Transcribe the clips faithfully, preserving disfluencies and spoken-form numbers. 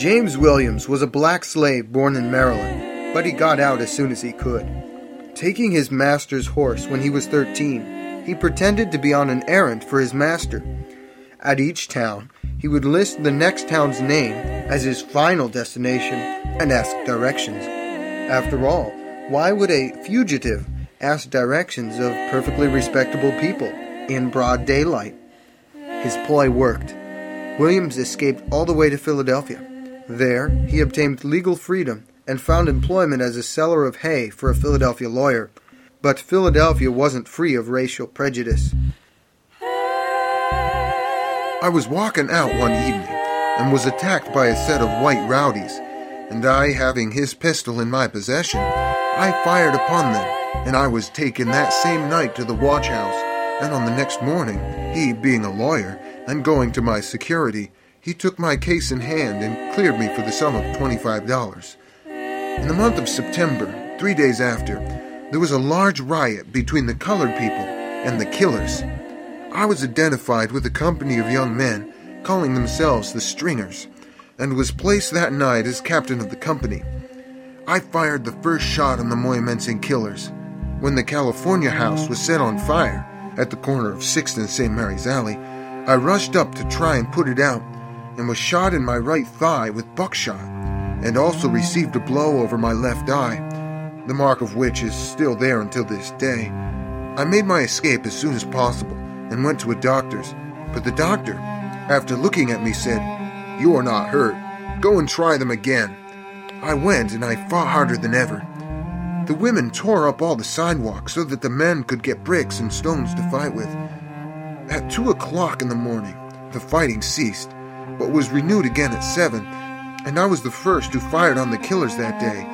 James Williams was a black slave born in Maryland, but he got out as soon as he could. Taking his master's horse when he was thirteen, he pretended to be on an errand for his master. At each town, he would list the next town's name as his final destination and ask directions. After all, why would a fugitive ask directions of perfectly respectable people in broad daylight? His ploy worked. Williams escaped all the way to Philadelphia. There, he obtained legal freedom and found employment as a seller of hay for a Philadelphia lawyer. But Philadelphia wasn't free of racial prejudice. I was walking out one evening and was attacked by a set of white rowdies, and I, having his pistol in my possession, I fired upon them, and I was taken that same night to the watch house, and on the next morning, he, being a lawyer, and going to my security, he took my case in hand and cleared me for the sum of twenty-five dollars. In the month of September, three days after, there was a large riot between the colored people and the killers. I was identified with a company of young men calling themselves the Stringers, and was placed that night as captain of the company. I fired the first shot on the Moyamensing killers. When the California house was set on fire at the corner of sixth and Saint Mary's Alley, I rushed up to try and put it out, and was shot in my right thigh with buckshot, and also received a blow over my left eye, the mark of which is still there until this day. I made my escape as soon as possible and went to a doctor's, but the doctor, after looking at me, said, "You are not hurt. Go and try them again." I went, and I fought harder than ever. The women tore up all the sidewalk so that the men could get bricks and stones to fight with. At two o'clock in the morning, the fighting ceased, but was renewed again at seven, and I was the first who fired on the killers that day.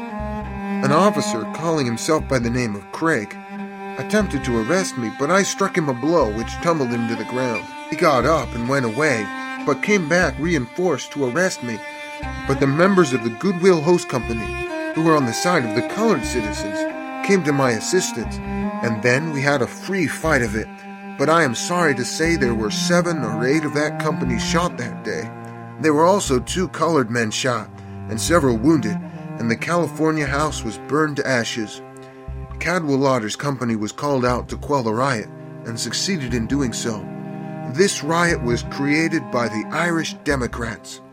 An officer, calling himself by the name of Craig, attempted to arrest me, but I struck him a blow which tumbled him to the ground. He got up and went away, but came back reinforced to arrest me. But the members of the Goodwill Host Company, who were on the side of the colored citizens, came to my assistance, and then we had a free fight of it. But I am sorry to say there were seven or eight of that company shot that day. There were also two colored men shot, and several wounded, and the California house was burned to ashes. Cadwalader's company was called out to quell the riot, and succeeded in doing so. This riot was created by the Irish Democrats.